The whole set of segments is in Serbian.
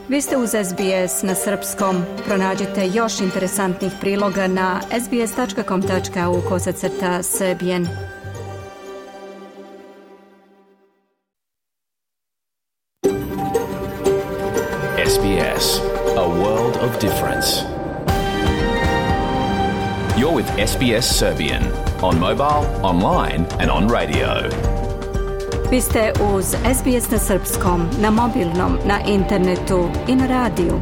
Vi ste uz SBS na srpskom. Pronađite još interesantnih priloga na sbs.com.au/serbian. SBS, a world of difference. You're with SBS Serbian on mobile, online and on radio. Vi ste uz SBS na srpskom, na mobilnom, na internetu i na radiju.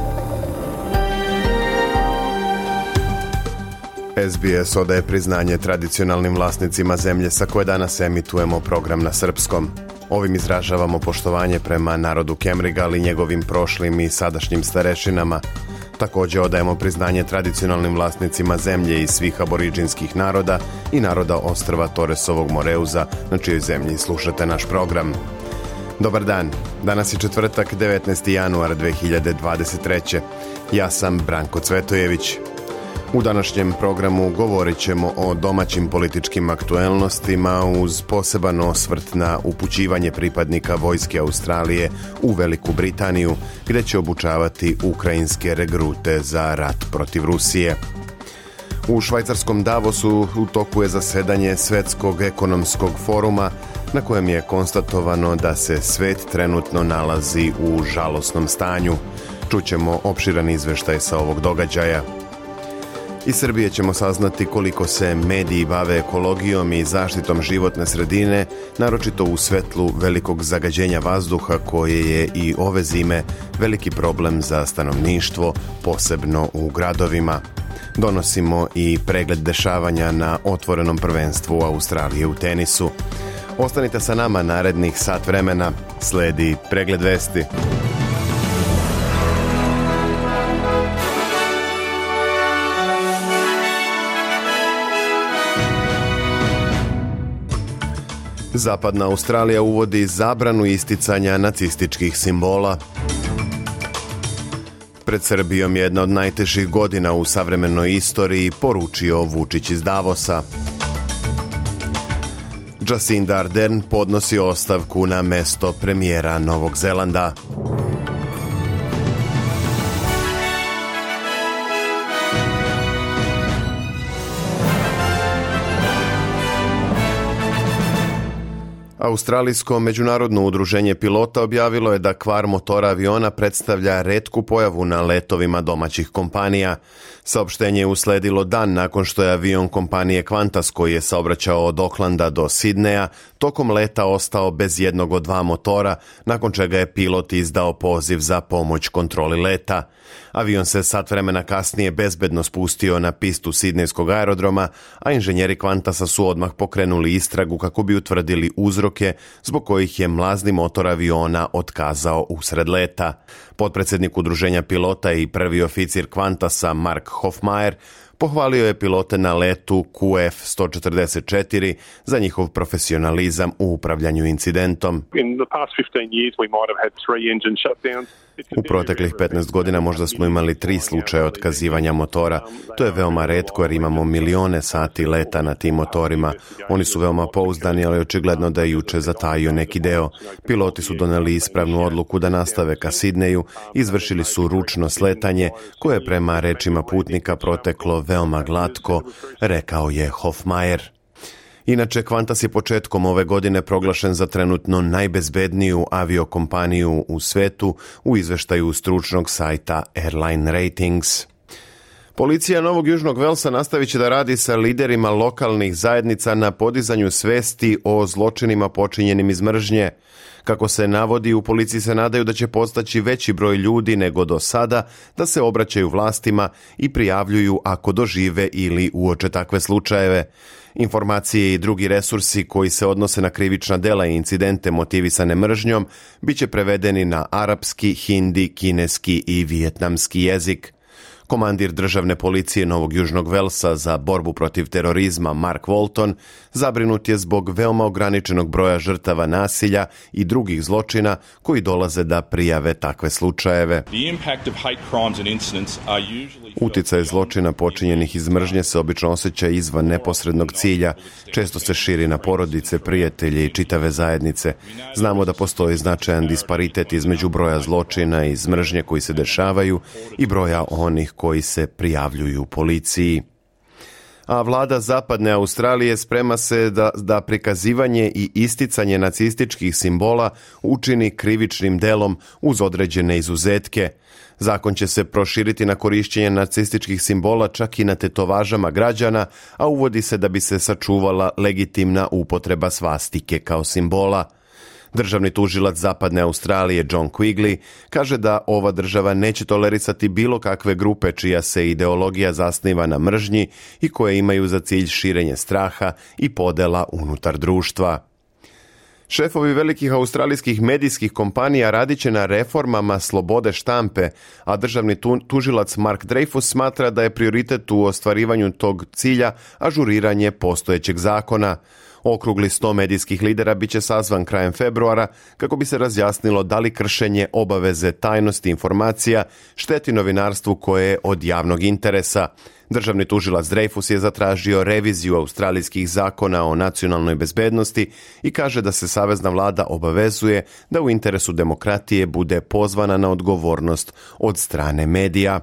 SBS odaje priznanje tradicionalnim vlasnicima zemlje sa koje danas emitujemo program na srpskom. Ovim izražavamo poštovanje prema narodu Kemrigal i njegovim prošlim i sadašnjim starešinama. Također odajemo priznanje tradicionalnim vlasnicima zemlje i svih aboriđinskih naroda i naroda ostrva Torresovog Moreuza, na čijoj zemlji slušate naš program. Dobar dan, danas je četvrtak 19. januar 2023. Ja sam Branko Cvetojević. U današnjem programu govorit ćemo o domaćim političkim aktuelnostima uz poseban osvrt na upućivanje pripadnika vojske Australije u Veliku Britaniju, gdje će obučavati ukrajinske regrute za rat protiv Rusije. U švajcarskom Davosu u toku je zasedanje Svetskog ekonomskog foruma, na kojem je konstatovano da se svet trenutno nalazi u žalosnom stanju. Čućemo opširan izveštaj sa ovog događaja. Iz Srbije ćemo saznati koliko se mediji bave ekologijom i zaštitom životne sredine, naročito u svetlu velikog zagađenja vazduha koje je i ove zime veliki problem za stanovništvo, posebno u gradovima. Donosimo i pregled dešavanja na otvorenom prvenstvu Australije u tenisu. Ostanite sa nama narednih sat vremena, sledi pregled vesti. Zapadna Australija uvodi zabranu isticanja nacističkih simbola. Pred Srbijom je jedna od najtežih godina u savremenoj istoriji, poručio Vučić iz Davosa. Jacinda Ardern podnosi ostavku na mesto premijera Novog Zelanda. Australijsko međunarodno udruženje pilota objavilo je da kvar motora aviona predstavlja retku pojavu na letovima domaćih kompanija. Saopštenje je usledilo dan nakon što je avion kompanije Qantas, koji je saobraćao od Aucklanda do Sidneja, tokom leta ostao bez jednog od dva motora, nakon čega je pilot izdao poziv za pomoć kontroli leta. Avion se sat vremena kasnije bezbedno spustio na pistu Sidnejskog aerodroma, a inženjeri Qantasa su odmah pokrenuli istragu kako bi utvrdili uzroke zbog kojih je mlazni motor aviona otkazao usred leta. Potpredsjednik udruženja pilota i prvi oficir Qantasa Mark Hofmeier pohvalio je pilote na letu QF-144 za njihov profesionalizam u upravljanju incidentom. U proteklih 15 godina možda smo imali 3 slučaja otkazivanja motora. To je veoma retko jer imamo milione sati leta na tim motorima. Oni su veoma pouzdani, ali očigledno da je juče zatajio neki deo. Piloti su doneli ispravnu odluku da nastave ka Sidneju, izvršili su ručno sletanje koje prema rečima putnika proteklo veoma glatko, rekao je Hofmeier. Inače, Qantas je početkom ove godine proglašen za trenutno najbezbedniju aviokompaniju u svetu u izveštaju stručnog sajta Airline Ratings. Policija Novog Južnog Velsa nastavit će da radi sa liderima lokalnih zajednica na podizanju svesti o zločinima počinjenim iz mržnje. Kako se navodi, u policiji se nadaju da će postaći veći broj ljudi nego do sada da se obraćaju vlastima i prijavljuju ako dožive ili uoče takve slučajeve. Informacije i drugi resursi koji se odnose na krivična dela i incidente motivisane mržnjom bit će prevedeni na arapski, hindi, kineski i vijetnamski jezik. Komandir državne policije Novog Južnog Velsa za borbu protiv terorizma Mark Walton zabrinut je zbog veoma ograničenog broja žrtava nasilja i drugih zločina koji dolaze da prijave takve slučajeve. Uticaj zločina počinjenih iz mržnje se obično osjeća izvan neposrednog cilja. Često se širi na porodice, prijatelje i čitave zajednice. Znamo da postoji značajan disparitet između broja zločina iz mržnje koji se dešavaju i broja onih koji se prijavljuju policiji. A vlada Zapadne Australije sprema se da prikazivanje i isticanje nacističkih simbola učini krivičnim delom uz određene izuzetke. Zakon će se proširiti na korišćenje nacističkih simbola čak i na tetovažama građana, a uvodi se da bi se sačuvala legitimna upotreba svastike kao simbola. Državni tužilac Zapadne Australije John Quigley kaže da ova država neće tolerisati bilo kakve grupe čija se ideologija zasniva na mržnji i koje imaju za cilj širenje straha i podela unutar društva. Šefovi velikih australijskih medijskih kompanija radit će na reformama slobode štampe, a državni tužilac Mark Dreyfus smatra da je prioritet u ostvarivanju tog cilja ažuriranje postojećeg zakona. Okrugli 100 medijskih lidera bit će sazvan krajem februara kako bi se razjasnilo da li kršenje obaveze tajnosti informacija šteti novinarstvu koje je od javnog interesa. Državni tužilac Dreyfus je zatražio reviziju australijskih zakona o nacionalnoj bezbednosti i kaže da se savezna vlada obavezuje da u interesu demokratije bude pozvana na odgovornost od strane medija.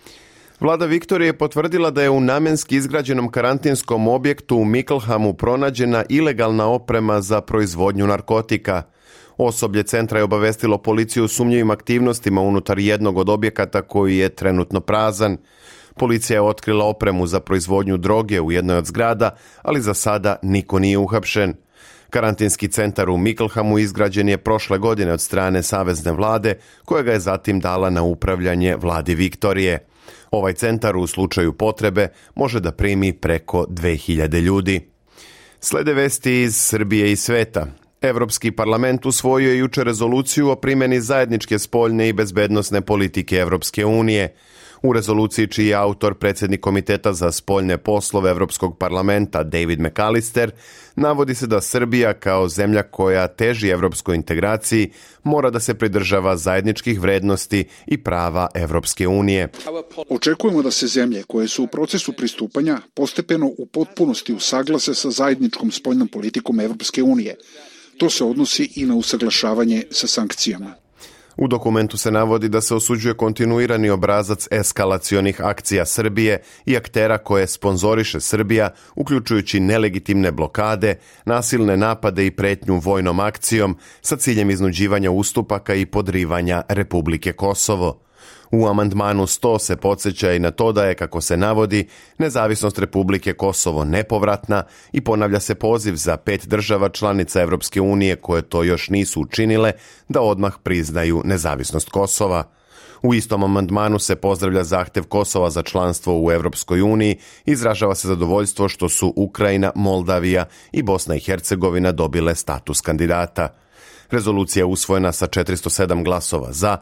Vlada Viktorije je potvrdila da je u namenski izgrađenom karantinskom objektu u Mickleham pronađena ilegalna oprema za proizvodnju narkotika. Osoblje centra je obavestilo policiju o sumnjivim aktivnostima unutar jednog od objekata koji je trenutno prazan. Policija je otkrila opremu za proizvodnju droge u jednoj od zgrada, ali za sada niko nije uhapšen. Karantinski centar u Micklehamu izgrađen je prošle godine od strane savezne vlade, koja ga je zatim dala na upravljanje vladi Viktorije. Ovaj centar u slučaju potrebe može da primi preko 2000 ljudi. Slede vesti iz Srbije i sveta. Evropski parlament usvojio je jučer rezoluciju o primjeni zajedničke spoljne i bezbednosne politike Evropske unije. U rezoluciji čiji je autor predsjednik Komiteta za spoljne poslove Evropskog parlamenta David McAllister, navodi se da Srbija kao zemlja koja teži evropskoj integraciji mora da se pridržava zajedničkih vrednosti i prava Evropske unije. Očekujemo da se zemlje koje su u procesu pristupanja postepeno u potpunosti usaglase sa zajedničkom spoljnom politikom Evropske unije. To se odnosi i na usaglašavanje sa sankcijama. U dokumentu se navodi da se osuđuje kontinuirani obrazac eskalacionih akcija Srbije i aktera koje sponzoriše Srbija, uključujući nelegitimne blokade, nasilne napade i pretnju vojnom akcijom sa ciljem iznuđivanja ustupaka i podrivanja Republike Kosovo. U amandmanu 100 se podsjeća i na to da je, kako se navodi, nezavisnost Republike Kosovo nepovratna i ponavlja se poziv za 5 država članica Evropske unije koje to još nisu učinile da odmah priznaju nezavisnost Kosova. U istom amandmanu se pozdravlja zahtev Kosova za članstvo u Evropskoj uniji, izražava se zadovoljstvo što su Ukrajina, Moldavija i Bosna i Hercegovina dobile status kandidata. Rezolucija je usvojena sa 407 glasova za,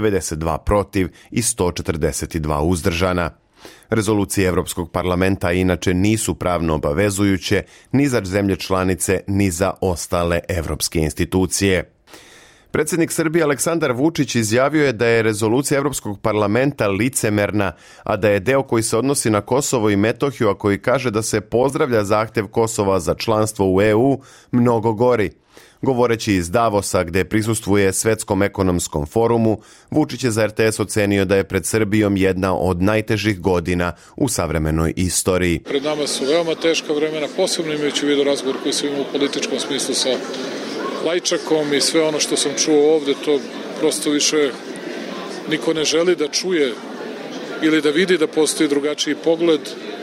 92 protiv i 142 uzdržana. Rezolucije Evropskog parlamenta inače nisu pravno obavezujuće ni za zemlje članice ni za ostale evropske institucije. Predsjednik Srbije Aleksandar Vučić izjavio je da je rezolucija Evropskog parlamenta licemerna, a da je deo koji se odnosi na Kosovo i Metohiju, a koji kaže da se pozdravlja zahtev Kosova za članstvo u EU, mnogo gori. Govoreći iz Davosa, gde prisustvuje Svetskom ekonomskom forumu, Vučić je za RTS ocenio da je pred Srbijom jedna od najtežih godina u savremenoj istoriji. Pred nama su veoma teška vremena, posebno imajući u vidu razgovor koji sam imao u političkom smislu sa Lajčakom i sve ono što sam čuo ovde, to prosto više niko ne želi da čuje ili da vidi da postoji drugačiji pogled.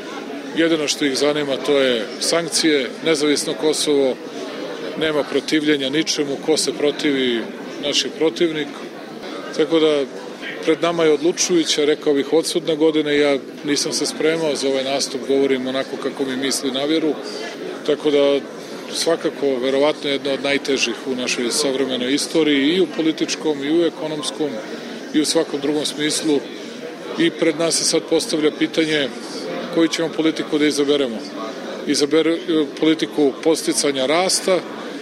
Jedino što ih zanima to je sankcije, nezavisno Kosovo, nema protivljenja ničemu, ko se protivi naš protivnik. Tako da pred nama je odlučujuća, rekao bih, odsudna godina. Ja nisam se spremao za ovaj nastup, govorim onako kako mi misli na vjeru. Tako da svakako, verovatno jedna od najtežih u našoj savremenoj istoriji i u političkom, i u ekonomskom, i u svakom drugom smislu. I pred nas se sad postavlja pitanje koju ćemo politiku da izaberemo. Politiku posticanja rasta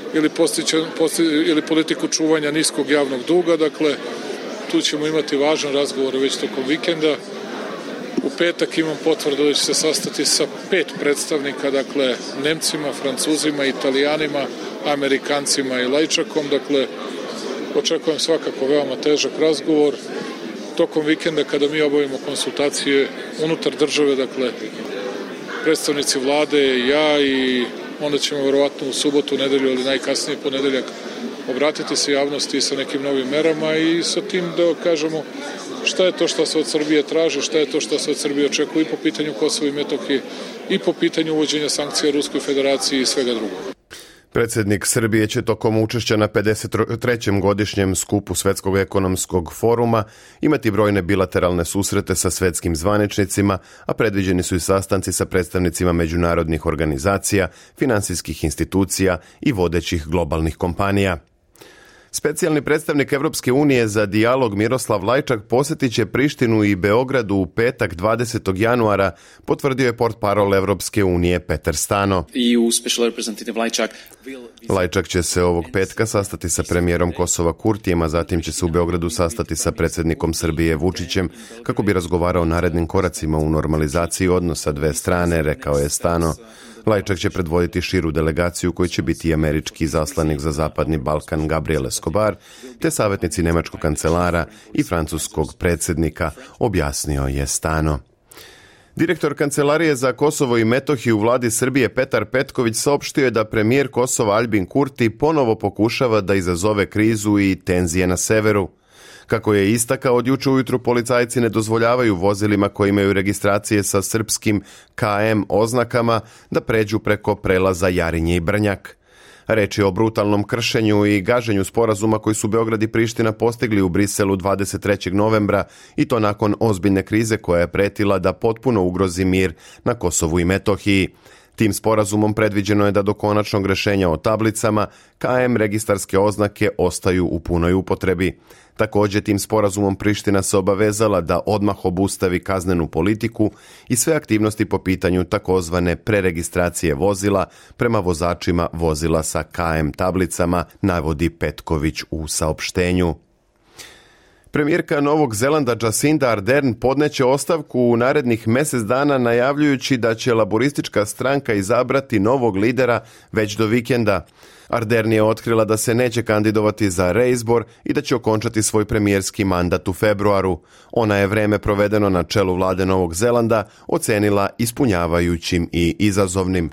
ili politiku čuvanja niskog javnog duga. Dakle, tu ćemo imati važan razgovor već tokom vikenda U petak imam potvrdu da će se sastati sa 5 predstavnika, dakle Nemcima, Francuzima, Italijanima, Amerikancima i Lajčakom, dakle očekujem svakako veoma težak razgovor. Tokom vikenda kada mi obavimo konsultacije unutar države, dakle predstavnici vlade, ja i onda ćemo verovatno u subotu, nedelju ili najkasnije ponedeljak obratiti se javnosti sa nekim novim merama i sa tim da kažemo šta je to što se od Srbije traži, šta je to što se od Srbije očekuje i po pitanju Kosova i Metohije i po pitanju uvođenja sankcija Ruskoj federaciji i svega drugog. Predsjednik Srbije će tokom učešća na 53. godišnjem skupu Svetskog ekonomskog foruma imati brojne bilateralne susrete sa svetskim zvaničnicima, a predviđeni su i sastanci sa predstavnicima međunarodnih organizacija, finansijskih institucija i vodećih globalnih kompanija. Specijalni predstavnik Evropske unije za dijalog Miroslav Lajčak posjetit će Prištinu i Beogradu u petak 20. januara, potvrdio je portparol Evropske unije Peter Stano. Lajčak će se ovog petka sastati sa premijerom Kosova Kurtijem, a zatim će se u Beogradu sastati sa predsjednikom Srbije Vučićem kako bi razgovarao o narednim koracima u normalizaciji odnosa dve strane, rekao je Stano. Lajčak će predvoditi širu delegaciju koji će biti američki zaslanik za Zapadni Balkan Gabriel Escobar, te savjetnici nemačkog kancelara i francuskog predsjednika, objasnio je Stano. Direktor Kancelarije za Kosovo i Metohiju u vladi Srbije Petar Petković saopštio je da premijer Kosova Aljbin Kurti ponovo pokušava da izazove krizu i tenzije na severu. Kako je istakao, od juče ujutru policajci ne dozvoljavaju vozilima koji imaju registracije sa srpskim KM oznakama da pređu preko prelaza Jarinje i Brnjak. Reč je o brutalnom kršenju i gaženju sporazuma koji su Beograd i Priština postigli u Briselu 23. novembra i to nakon ozbiljne krize koja je pretila da potpuno ugrozi mir na Kosovu i Metohiji. Tim sporazumom predviđeno je da do konačnog rješenja o tablicama KM registarske oznake ostaju u punoj upotrebi. Također tim sporazumom Priština se obavezala da odmah obustavi kaznenu politiku i sve aktivnosti po pitanju takozvane preregistracije vozila prema vozačima vozila sa KM tablicama, navodi Petković u saopštenju. Premijerka Novog Zelanda Jacinda Ardern podneće ostavku u narednih mjesec dana najavljujući da će laboristička stranka izabrati novog lidera već do vikenda. Ardern je otkrila da se neće kandidovati za reizbor i da će okončati svoj premijerski mandat u februaru. Ona je vreme provedeno na čelu vlade Novog Zelanda ocenila ispunjavajućim i izazovnim.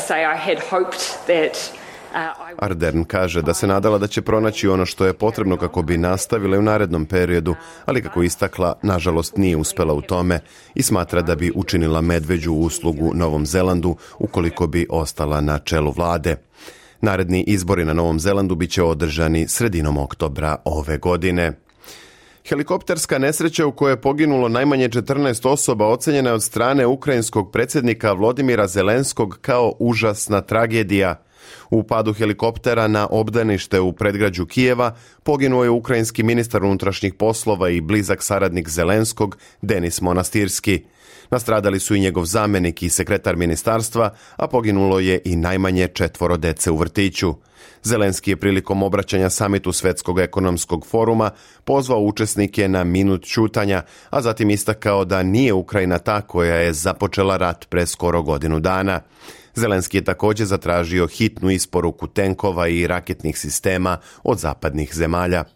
Ardern kaže da se nadala da će pronaći ono što je potrebno kako bi nastavila u narednom periodu, ali kako istakla, nažalost nije uspela u tome i smatra da bi učinila medveđu uslugu Novom Zelandu ukoliko bi ostala na čelu vlade. Naredni izbori na Novom Zelandu biće održani sredinom oktobra ove godine. Helikopterska nesreća u kojoj je poginulo najmanje 14 osoba ocenjena je od strane ukrajinskog predsjednika Volodymyra Zelenskog kao užasna tragedija. U padu helikoptera na obdanište u predgrađu Kijeva poginuo je ukrajinski ministar unutrašnjih poslova i blizak saradnik Zelenskog Denis Monastirski. Nastradali su i njegov zamjenik i sekretar ministarstva, a poginulo je i najmanje 4 dece u vrtiću. Zelenski je prilikom obraćanja samitu Svetskog ekonomskog foruma pozvao učesnike na minut ćutanja, a zatim istakao da nije Ukrajina ta koja je započela rat pre skoro godinu dana. Zelenski je također zatražio hitnu isporuku tenkova i raketnih sistema od zapadnih zemalja.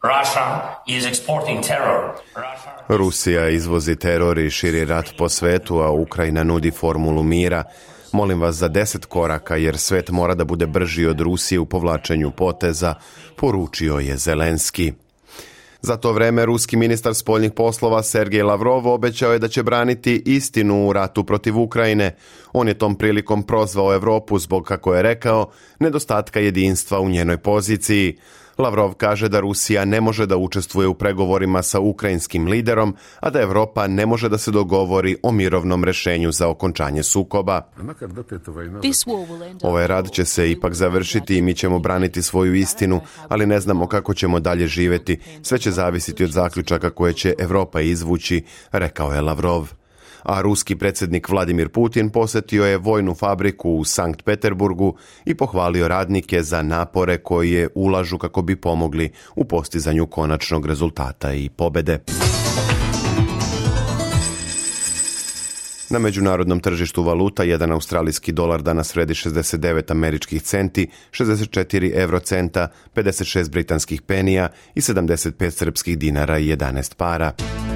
Rusija izvozi teror i širi rat po svetu, a Ukrajina nudi formulu mira. Molim vas za 10 koraka jer svet mora da bude brži od Rusije u povlačenju poteza, poručio je Zelenski. Za to vreme ruski ministar spoljnih poslova Sergej Lavrov obećao je da će braniti istinu u ratu protiv Ukrajine. On je tom prilikom prozvao Europu zbog, kako je rekao, nedostatka jedinstva u njenoj poziciji. Lavrov kaže da Rusija ne može da učestvuje u pregovorima sa ukrajinskim liderom, a da Europa ne može da se dogovori o mirovnom rješenju za okončanje sukoba. Ovaj rad će se ipak završiti i mi ćemo braniti svoju istinu, ali ne znamo kako ćemo dalje živjeti. Sve će zavisiti od zaključaka koje će Europa izvući, rekao je Lavrov. A ruski predsjednik Vladimir Putin posjetio je vojnu fabriku u Sankt Peterburgu i pohvalio radnike za napore koje ulažu kako bi pomogli u postizanju konačnog rezultata i pobjede. Na međunarodnom tržištu valuta jedan australijski dolar danas vredi 69 američkih centi, 64 eurocenta, 56 britanskih penija i 75 srpskih dinara i 11 para.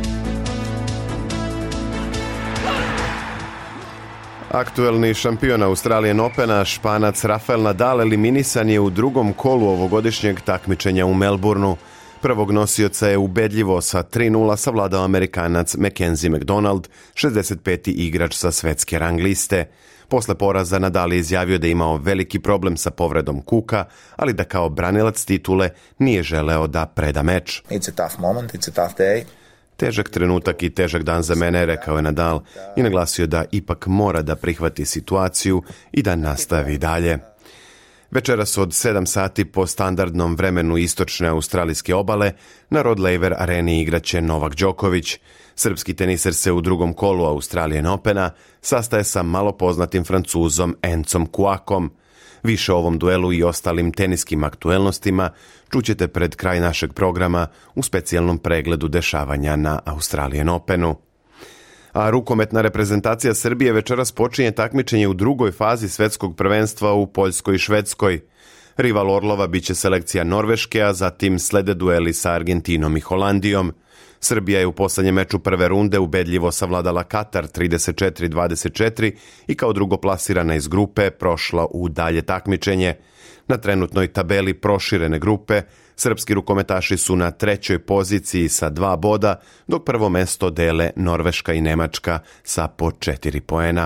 Aktuelni šampion Australian Opena, Španac Rafael Nadal, eliminisan je u drugom kolu ovogodišnjeg takmičenja u Melbourneu. Prvog nosioca je ubedljivo sa 3:0 savladao Amerikanac Mackenzie McDonald, 65. igrač sa svetske rang liste. Posle poraza Nadal je izjavio da je imao veliki problem sa povredom kuka, ali da kao branilac titule nije želeo da preda meč. It's a tough moment, it's a tough day. Težak trenutak i težak dan za mene, rekao je Nadal i naglasio da ipak mora da prihvati situaciju i da nastavi dalje. Večeras od 7 sati po standardnom vremenu istočne australijske obale na Rod Laver areni igraće Novak Đoković. Srpski teniser se u drugom kolu Australian Opena sastaje sa malo poznatim Francuzom Encom Kuakom. Više o ovom duelu i ostalim teniskim aktuelnostima čućete pred kraj našeg programa u specijalnom pregledu dešavanja na Australian Openu. A rukometna reprezentacija Srbije večeras počinje takmičenje u drugoj fazi svetskog prvenstva u Poljskoj i Švedskoj. Rival Orlova biće selekcija Norveške, a zatim slede dueli sa Argentinom i Holandijom. Srbija je u poslednjem meču prve runde ubedljivo savladala Katar 34-24 i kao drugoplasirana iz grupe prošla u dalje takmičenje. Na trenutnoj tabeli proširene grupe srpski rukometaši su na 3. poziciji sa 2 boda, dok prvo mesto dele Norveška i Nemačka sa po 4 poena.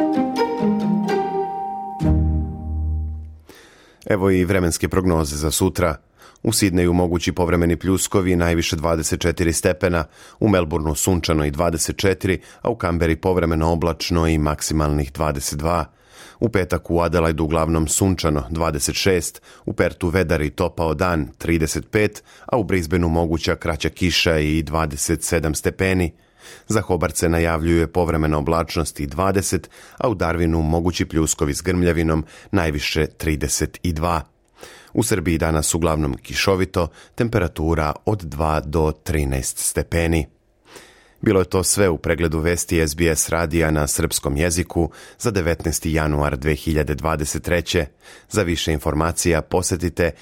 Evo i vremenske prognoze za sutra. U Sidneju mogući povremeni pljuskovi, najviše 24 stepena, u Melbourneu sunčano i 24, a u Kamberi povremeno oblačno i maksimalnih 22. U petak u Adelaidu uglavnom sunčano 26, u Pertu vedar i topao dan 35, a u Brisbaneu moguća kraća kiša i 27 stepeni. Za Hobart se najavljuje povremena oblačnost i 20, a u Darwinu mogući pljuskovi s grmljavinom, najviše 32. U Srbiji danas uglavnom kišovito, temperatura od 2 do 13 stepeni. Bilo je to sve u pregledu vesti SBS radija na srpskom jeziku za 19. januar 2023. Za više informacija posetite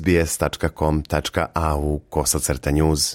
sbs.com.au/news.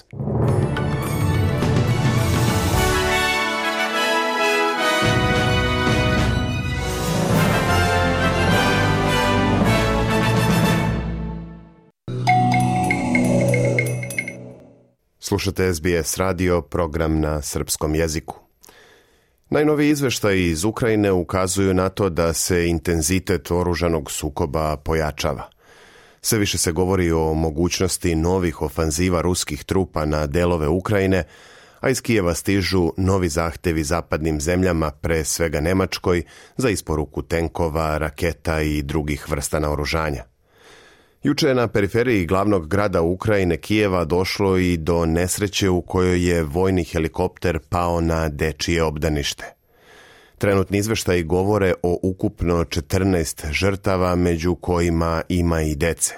Slušate SBS radio, program na srpskom jeziku. Najnoviji izveštaji iz Ukrajine ukazuju na to da se intenzitet oružanog sukoba pojačava. Sve više se govori o mogućnosti novih ofanziva ruskih trupa na delove Ukrajine, a iz Kijeva stižu novi zahtevi zapadnim zemljama, pre svega Nemačkoj, za isporuku tenkova, raketa i drugih vrsta naoružanja. Juče je na periferiji glavnog grada Ukrajine, Kijeva, došlo i do nesreće u kojoj je vojni helikopter pao na dečije obdanište. Trenutni izveštaji govore o ukupno 14 žrtava, među kojima ima i dece.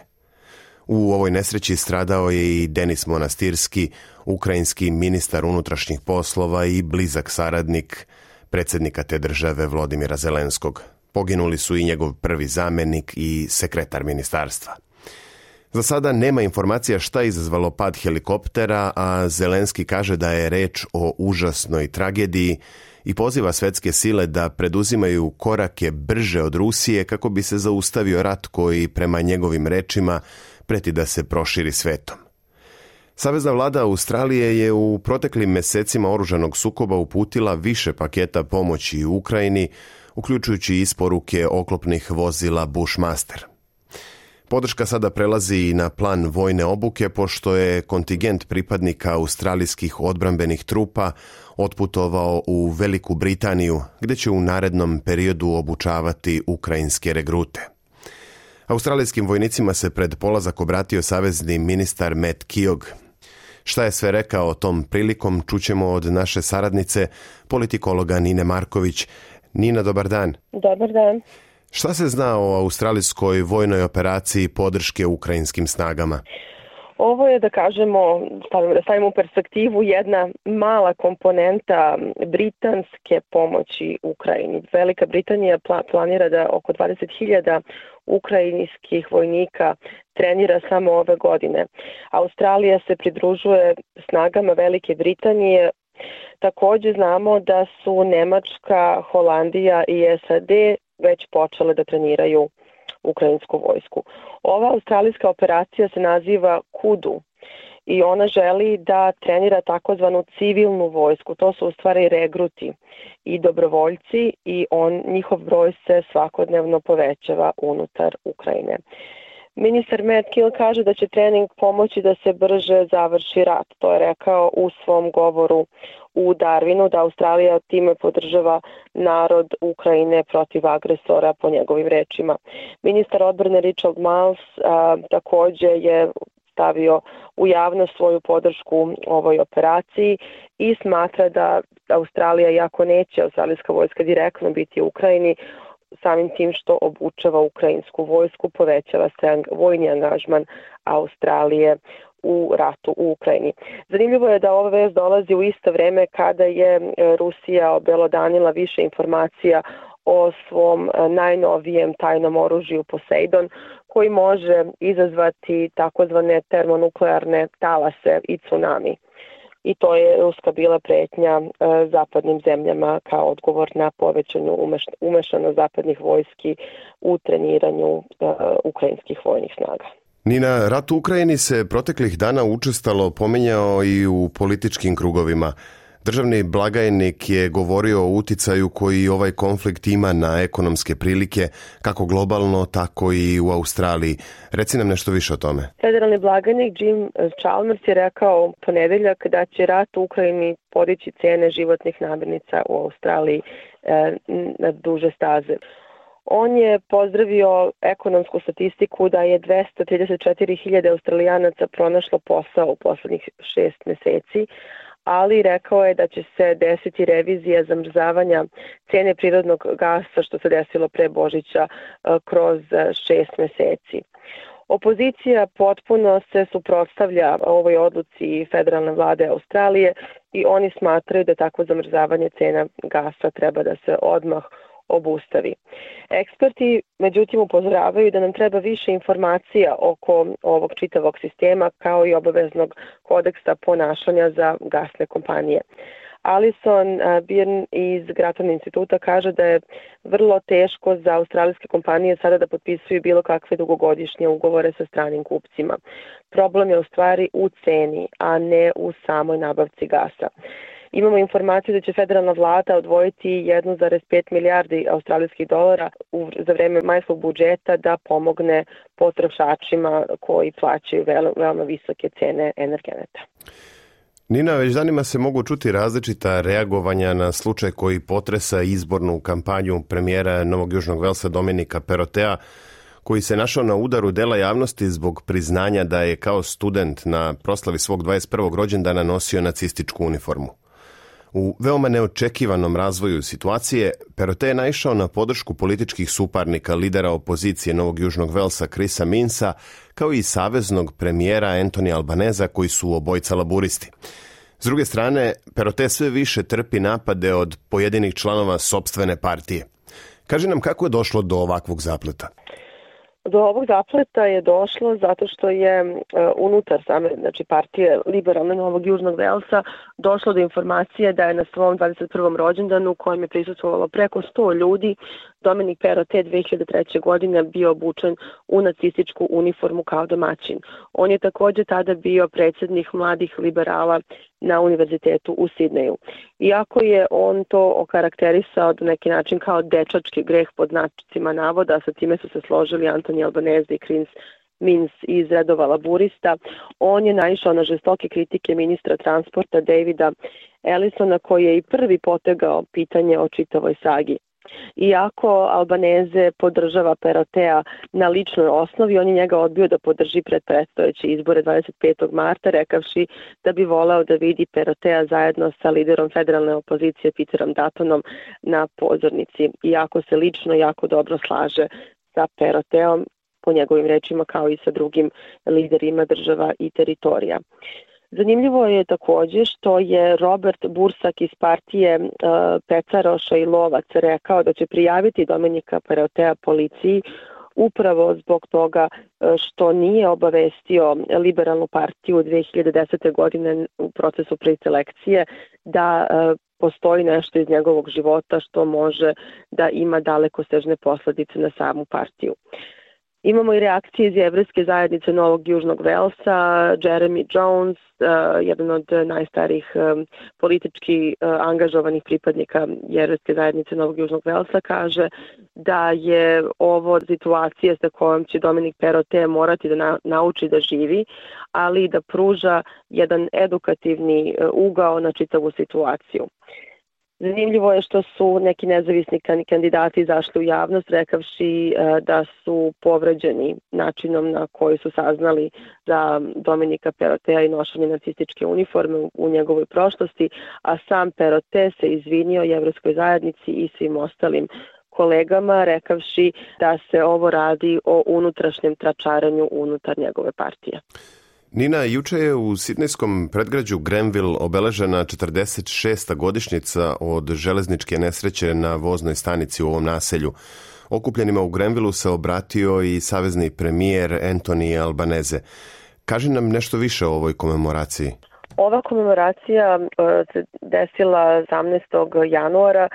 U ovoj nesreći stradao je i Denis Monastirski, ukrajinski ministar unutrašnjih poslova i blizak saradnik predsjednika te države Volodymyra Zelenskog. Poginuli su i njegov prvi zamenik i sekretar ministarstva. Za sada nema informacija šta je izazvalo pad helikoptera, a Zelenski kaže da je reč o užasnoj tragediji i poziva svetske sile da preduzimaju korake brže od Rusije kako bi se zaustavio rat koji, prema njegovim rečima, preti da se proširi svetom. Savezna vlada Australije je u proteklim mesecima oružanog sukoba uputila više paketa pomoći u Ukrajini, uključujući isporuke oklopnih vozila Bushmaster. Podrška sada prelazi i na plan vojne obuke, pošto je kontingent pripadnika australijskih odbrambenih trupa otputovao u Veliku Britaniju, gde će u narednom periodu obučavati ukrajinske regrute. Australijskim vojnicima se pred polazak obratio savezni ministar Matt Keogh. Šta je sve rekao tom prilikom, čućemo od naše saradnice, politikologa Nine Marković. Nina, dobar dan. Dobar dan. Šta se zna o australijskoj vojnoj operaciji podrške ukrajinskim snagama? Ovo je, da kažemo, da stavimo u perspektivu, jedna mala komponenta britanske pomoći Ukrajini. Velika Britanija planira da oko 20.000 ukrajinskih vojnika trenira samo ove godine. Australija se pridružuje snagama Velike Britanije. Takođe znamo da su Nemačka, Holandija i SAD već počele da treniraju ukrajinsku vojsku. Ova australijska operacija se naziva KUDU i ona želi da trenira takozvanu civilnu vojsku. To su u stvari regruti i dobrovoljci i njihov broj se svakodnevno povećava unutar Ukrajine. Ministar Matt Kill kaže da će trening pomoći da se brže završi rat. To je rekao u svom govoru u Darwinu, da Australija time podržava narod Ukrajine protiv agresora, po njegovim rečima. Ministar odbrane Richard Marles takođe je stavio u javnost svoju podršku ovoj operaciji i smatra da Australija, iako neće australijska vojska direktno biti u Ukrajini, samim tim što obučava ukrajinsku vojsku, povećava se vojni angažman Australije u ratu u Ukrajini. Zanimljivo je da ova vest dolazi u isto vreme kada je Rusija obelodanila više informacija o svom najnovijem tajnom oružju Poseidon, koji može izazvati takozvane termonuklearne talase i tsunami. I to je ruska bila pretnja zapadnim zemljama kao odgovor na povećanju umešanost zapadnih vojski u treniranju ukrajinskih vojnih snaga. Nina, rat u Ukrajini se proteklih dana učestalo pominjao i u političkim krugovima. Državni blagajnik je govorio o uticaju koji ovaj konflikt ima na ekonomske prilike, kako globalno, tako i u Australiji. Reci nam nešto više o tome. Federalni blagajnik Jim Chalmers je rekao ponedeljak da će rat u Ukrajini podići cene životnih namirnica u Australiji na duže staze. On je pozdravio ekonomsku statistiku da je 234.000 Australijanaca pronašlo posao u poslednjih 6 meseci, ali rekao je da će se desiti revizija zamrzavanja cene prirodnog gasa, što se desilo pre Božića, kroz 6 meseci. Opozicija potpuno se suprotstavlja ovoj odluci federalne vlade Australije i oni smatraju da takvo zamrzavanje cena gasa treba da se odmah obustavi. Eksperti, međutim, upozoravaju da nam treba više informacija oko ovog čitavog sistema, kao i obaveznog kodeksa ponašanja za gasne kompanije. Alison Byrne iz Grattan instituta kaže da je vrlo teško za australijske kompanije sada da potpisuju bilo kakve dugogodišnje ugovore sa stranim kupcima. Problem je u stvari u ceni, a ne u samoj nabavci gasa. Imamo informaciju da će federalna vlada odvojiti 1,5 milijardi australijskih dolara za vreme majskog budžeta da pomogne potrošačima koji plaćaju veoma visoke cene energenata. Nina, već danima se mogu čuti različita reagovanja na slučaj koji potresa izbornu kampanju premijera Novog Južnog Velsa Dominika Perrottea, koji se našao na udaru dela javnosti zbog priznanja da je kao student na proslavi svog 21. rođendana nosio nacističku uniformu. U veoma neočekivanom razvoju situacije, Perrottea je naišao na podršku političkih suparnika lidera opozicije Novog Južnog Velsa Chrisa Minsa, kao i saveznog premijera Anthony Albaneza, koji su obojica laburisti. S druge strane, Perrottea sve više trpi napade od pojedinih članova sopstvene partije. Kaži nam kako je došlo do ovakvog zapleta. Do ovog zapleta je došlo zato što je unutar same partije liberalne Novog Južnog Velsa došlo do informacije da je na svom 21. rođendanu, kojem je prisustvovalo preko 100 ljudi, Dominik Perrottea 2003. godine bio obučen u nacističku uniformu kao domaćin. On je takođe tada bio predsjednik mladih liberala na univerzitetu u Sidneju. Iako je on to okarakterisao na neki način kao dečački greh pod znacima navoda, sa time su se složili Anthony Albanese i Chris Minns iz redova laburista, on je naišao na žestoke kritike ministra transporta Davida Ellisona, koji je i prvi potegao pitanje o čitavoj sagi. Iako Albanese podržava Perrottea na ličnoj osnovi, on je njega odbio da podrži pred predstojeće izbore 25. marta, rekavši da bi voleo da vidi Perrottea zajedno sa liderom federalne opozicije Peterom Duttonom na pozornici. Iako se lično jako dobro slaže sa Perrotteom, po njegovim rečima, kao i sa drugim liderima država i teritorija. Zanimljivo je takođe što je Robert Bursak iz partije Pecaroša i Lovac rekao da će prijaviti Dominika Perotea policiji upravo zbog toga što nije obavestio Liberalnu partiju 2010. godine u procesu preselekcije da postoji nešto iz njegovog života što može da ima dalekosežne posledice na samu partiju. Imamo i reakcije iz jevrejske zajednice Novog Južnog Velsa. Jeremy Jones, jedan od najstarijih politički angažovanih pripadnika jevrejske zajednice Novog Južnog Velsa, kaže da je ovo situacija sa kojom će Dominik Perotej morati da nauči da živi, ali i da pruža jedan edukativni ugao na čitavu situaciju. Zanimljivo je što su neki nezavisni kandidati izašli u javnost rekavši da su povređeni načinom na koji su saznali za Dominika Peroteja i nošenje nacističke uniforme u njegovoj prošlosti, a sam Perotej se izvinio jevrejskoj zajednici i svim ostalim kolegama rekavši da se ovo radi o unutrašnjem tračaranju unutar njegove partije. Nina, juče je u sidnejskom predgrađu Grenville obeležena 46. godišnjica od železničke nesreće na voznoj stanici u ovom naselju. Okupljenima u Grenvilleu se obratio i savezni premijer Anthony Albanese. Kaži nam nešto više o ovoj komemoraciji. Ova komemoracija se desila 18. januara,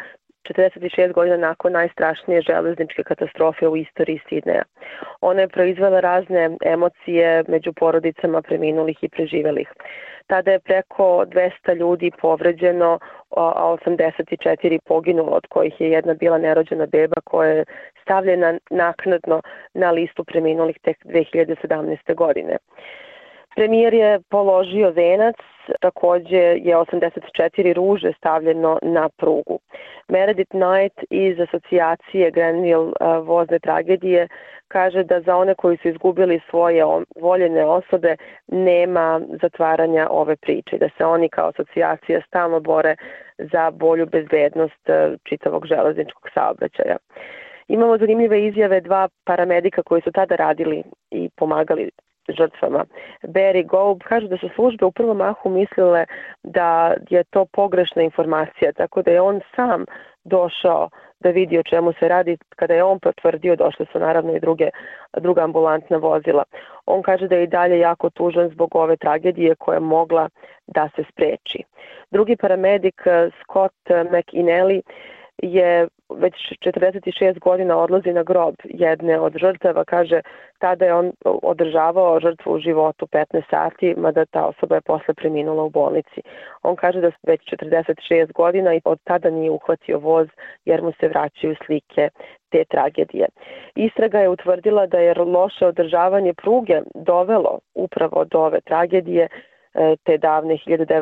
46 godina nakon najstrašnije železničke katastrofe u istoriji Sidneja. Ona je proizvela razne emocije među porodicama preminulih i preživelih. Tada je preko 200 ljudi povređeno, a 84 poginulo, od kojih je jedna bila nerođena beba koja je stavljena naknadno na listu preminulih tek 2017. godine. Premijer je položio venac, takođe je 84 ruže stavljeno na prugu. Meredith Knight iz asocijacije Grenville vozne tragedije kaže da za one koji su izgubili svoje voljene osobe nema zatvaranja ove priče, da se oni kao asocijacija stalno bore za bolju bezbednost čitavog železničkog saobraćaja. Imamo zanimljive izjave dva paramedika koji su tada radili i pomagali žrtvama. Barry Goub kaže da su službe u prvom mahu mislile da je to pogrešna informacija, tako da je on sam došao da vidi o čemu se radi. Kada je on potvrdio, došle su naravno i druga ambulantna vozila. On kaže da je i dalje jako tužan zbog ove tragedije koja je mogla da se spreči. Drugi paramedik Scott McInally je već 46 godina odlazi na grob jedne od žrtava, kaže tada je on održavao žrtvu u životu 15 sati, mada ta osoba je posle preminula u bolnici. On kaže da već 46 godina i od tada nije uhvatio voz jer mu se vraćaju slike te tragedije. Istraga je utvrdila da je loše održavanje pruge dovelo upravo do ove tragedije te davne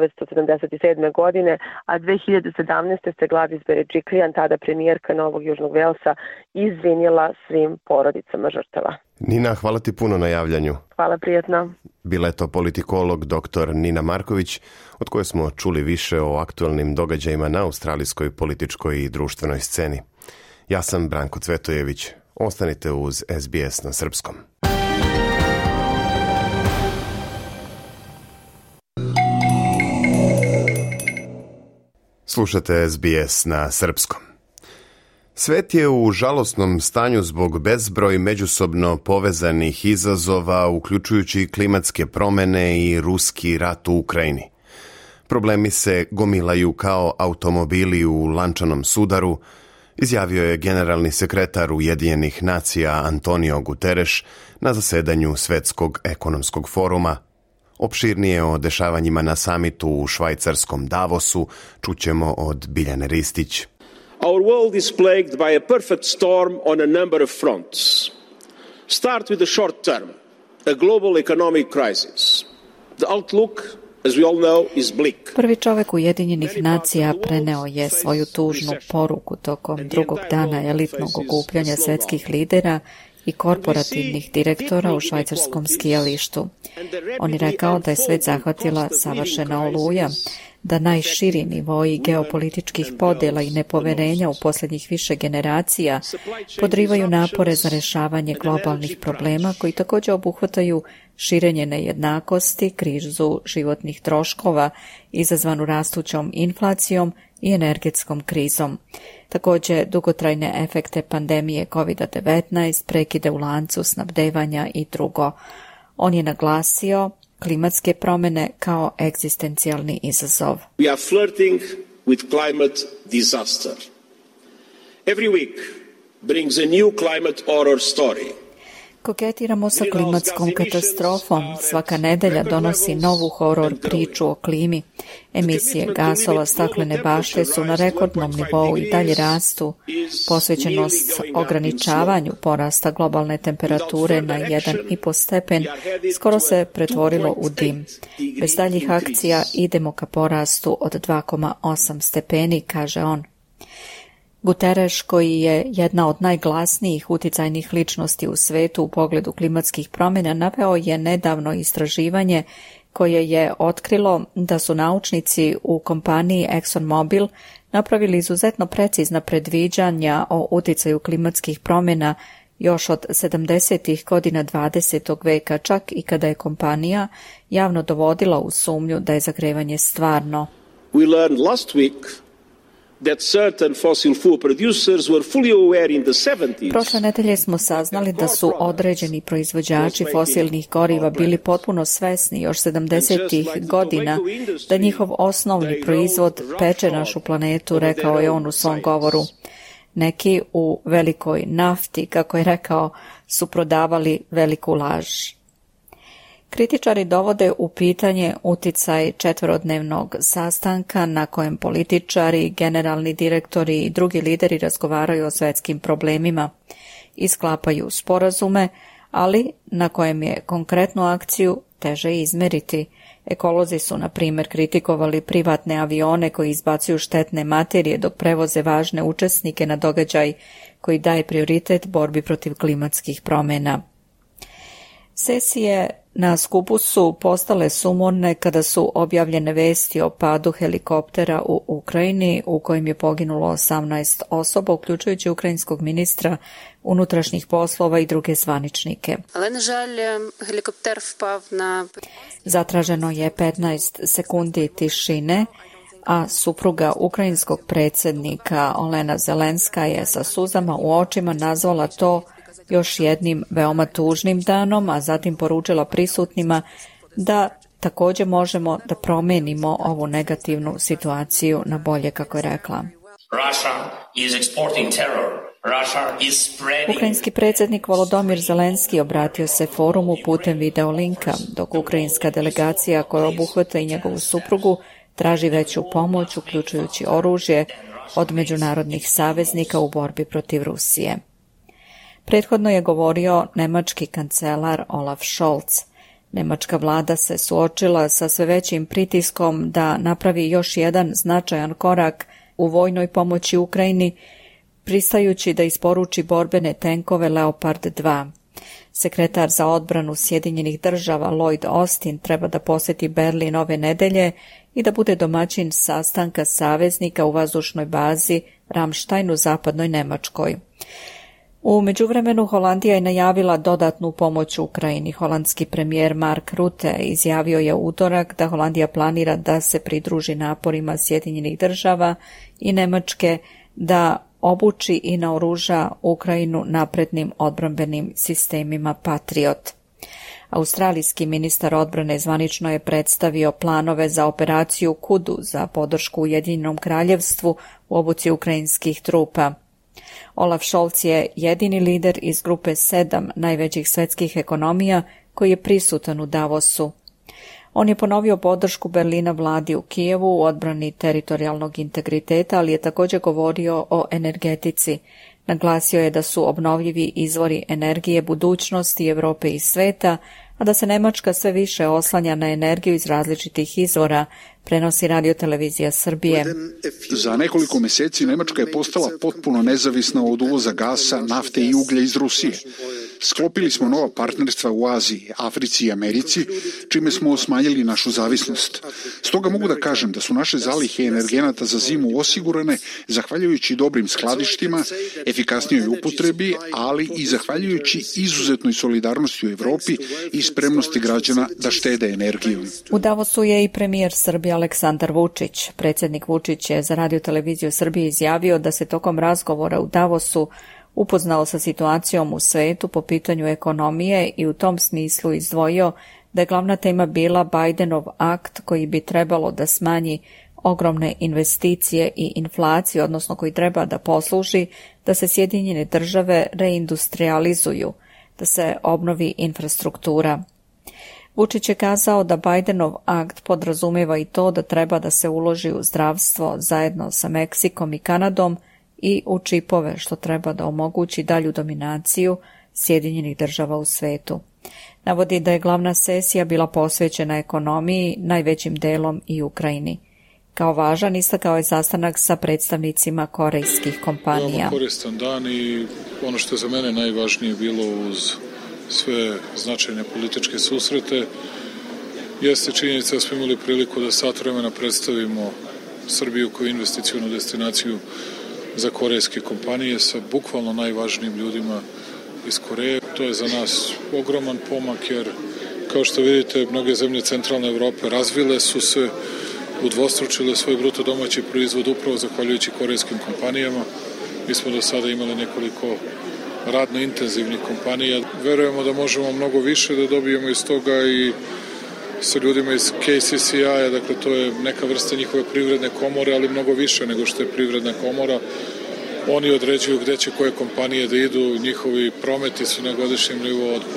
1977. godine, a 2017. se Gladys Berejiklian, tada premijerka Novog Južnog Velsa, izvinila svim porodicama žrtava. Nina, hvala ti puno na javljanju. Hvala, prijatno. Bila je to politikolog dr. Nina Marković, od koje smo čuli više o aktualnim događajima na australijskoj političkoj i društvenoj sceni. Ja sam Branko Cvetojević. Ostanite uz SBS na srpskom. Slušate SBS na srpskom. Svet je u žalosnom stanju zbog bezbroj međusobno povezanih izazova, uključujući klimatske promene i ruski rat u Ukrajini. Problemi se gomilaju kao automobili u lančanom sudaru, izjavio je generalni sekretar Ujedinjenih nacija Antonio Guterres na zasedanju Svetskog ekonomskog foruma. Opširnije o dešavanjima na samitu u švajcarskom Davosu čućemo od Biljane Ristić. Our world is plagued by a perfect storm on a number of fronts. Start with the short term, a global economic crisis. The outlook, as we all know, is bleak. Prvi čovek Ujedinjenih nacija preneo je svoju tužnu poruku tokom drugog dana elitnog okupljanja svetskih lidera i korporativnih direktora u švajcarskom skijalištu. On je rekao da je svet zahvatila savršena oluja, da najširi nivoi geopolitičkih podjela i nepoverenja u posljednjih više generacija podrivaju napore za rješavanje globalnih problema koji također obuhvataju širenje nejednakosti, krizu životnih troškova izazvanu rastućom inflacijom i energetskom krizom. Također dugotrajne efekte pandemije COVID-19, prekide u lancu snabdevanja i drugo. On je naglasio klimatske promjene kao egzistencijalni izazov. We are flirting with climate disaster. Every week brings a new climate horror story. Koketiramo sa klimatskom katastrofom. Svaka nedelja donosi novu horor priču o klimi. Emisije gasova staklene bašte su na rekordnom nivou i dalje rastu. Posvećenost ograničavanju porasta globalne temperature na 1,5 stepen skoro se pretvorilo u dim. Bez daljih akcija idemo ka porastu od 2,8 stepeni, kaže on. Guterres, koji je jedna od najglasnijih uticajnih ličnosti u svetu u pogledu klimatskih promjena, naveo je nedavno istraživanje koje je otkrilo da su naučnici u kompaniji ExxonMobil napravili izuzetno precizna predviđanja o uticaju klimatskih promjena još od 70. godina 20. veka, čak i kada je kompanija javno dovodila u sumnju da je zagrevanje stvarno. We learned last week that certain fossil fuel producers were fully aware in the 70s. Prošle nedelje smo saznali da su određeni proizvođači fosilnih goriva bili potpuno svesni još 70-ih godina da njihov osnovni proizvod peče našu planetu, rekao je on u svom govoru. Neki u velikoj nafti, kako je rekao, su prodavali veliku laž. Kritičari dovode u pitanje uticaj četverodnevnog sastanka na kojem političari, generalni direktori i drugi lideri razgovaraju o svetskim problemima i sklapaju sporazume, ali na kojem je konkretnu akciju teže izmeriti. Ekolozi su, na primjer, kritikovali privatne avione koji izbacuju štetne materije dok prevoze važne učesnike na događaj koji daje prioritet borbi protiv klimatskih promjena. Sesije na skupu su postale sumorne kada su objavljene vesti o padu helikoptera u Ukrajini u kojem je poginulo 18 osoba, uključujući ukrajinskog ministra unutrašnjih poslova i druge zvaničnike. Zatraženo je 15 sekundi tišine, a supruga ukrajinskog predsjednika Olena Zelenska je sa suzama u očima nazvala to još jednim veoma tužnim danom, a zatim poručila prisutnima da također možemo da promijenimo ovu negativnu situaciju na bolje, kako je rekla. Ukrajinski predsjednik Volodymyr Zelenski obratio se forumu putem videolinka, dok ukrajinska delegacija koja obuhvata i njegovu suprugu traži veću pomoć, uključujući oružje, od međunarodnih saveznika u borbi protiv Rusije. Prethodno je govorio nemački kancelar Olaf Scholz. Nemačka vlada se suočila sa sve većim pritiskom da napravi još jedan značajan korak u vojnoj pomoći Ukrajini, pristajući da isporuči borbene tenkove Leopard 2. Sekretar za odbranu Sjedinjenih država Lloyd Austin treba da posjeti Berlin ove nedelje i da bude domaćin sastanka saveznika u vazdušnoj bazi Ramstein u zapadnoj Nemačkoj. U međuvremenu Holandija je najavila dodatnu pomoć Ukrajini. Holandski premijer Mark Rutte izjavio je u utorak da Holandija planira da se pridruži naporima Sjedinjenih država i Nemačke da obuči i naoruža Ukrajinu naprednim odbrambenim sistemima Patriot. Australijski ministar odbrane zvanično je predstavio planove za operaciju Kudu za podršku Ujedinjenom kraljevstvu u obuci ukrajinskih trupa. Olaf Scholz je jedini lider iz grupe 7 najvećih svjetskih ekonomija koji je prisutan u Davosu. On je ponovio podršku Berlina vladi u Kijevu u odbrani teritorijalnog integriteta, ali je također govorio o energetici. Naglasio je da su obnovljivi izvori energije budućnosti Europe i sveta, a da se Njemačka sve više oslanja na energiju iz različitih izvora, prenosi Radio televizija Srbije. Za nekoliko meseci Nemačka je postala potpuno nezavisna od uvoza gasa, nafte i uglja iz Rusije. Sklopili smo nova partnerstva u Aziji, Africi i Americi, čime smo smanjili našu zavisnost. Stoga mogu da kažem da su naše zalihe energenata za zimu osigurane zahvaljujući dobrim skladištima, efikasnijoj upotrebi, ali i zahvaljujući izuzetnoj solidarnosti u Evropi i spremnosti građana da štede energiju. U Davosu je i premijer Srbije Aleksandar Vučić. Predsjednik Vučić je za Radio televiziju Srbije izjavio da se tokom razgovora u Davosu upoznao sa situacijom u svetu po pitanju ekonomije i u tom smislu izdvojio da je glavna tema bila Bidenov akt koji bi trebalo da smanji ogromne investicije i inflaciju, odnosno koji treba da posluži da se Sjedinjene države reindustrializuju, da se obnovi infrastruktura. Vučić je kazao da Bidenov akt podrazumeva i to da treba da se uloži u zdravstvo zajedno sa Meksikom i Kanadom i u čipove, što treba da omogući dalju dominaciju Sjedinjenih država u svetu. Navodi da je glavna sesija bila posvećena ekonomiji, najvećim delom i Ukrajini. Kao važan istakao je sastanak sa predstavnicima korejskih kompanija. Veoma koristan dan i ono što je za mene najvažnije bilo uz sve značajne političke susrete jeste činjenica da smo imali priliku da sat vremena predstavimo Srbiju kao investicionu destinaciju za korejske kompanije sa bukvalno najvažnijim ljudima iz Koreje. To je za nas ogroman pomak jer, kao što vidite, mnoge zemlje centralne Evrope razvile su se, udvostručile svoj bruto domaći proizvod upravo zahvaljujući korejskim kompanijama. Mi smo do sada imali nekoliko radno intenzivnih kompanija. Verujemo da možemo mnogo više da dobijemo iz toga i sa ljudima iz KCCI-a, dakle to je neka vrsta njihove privredne komore, ali mnogo više nego što je privredna komora. Oni određuju gde će koje kompanije da idu, njihovi prometi su na godišnjem nivou od po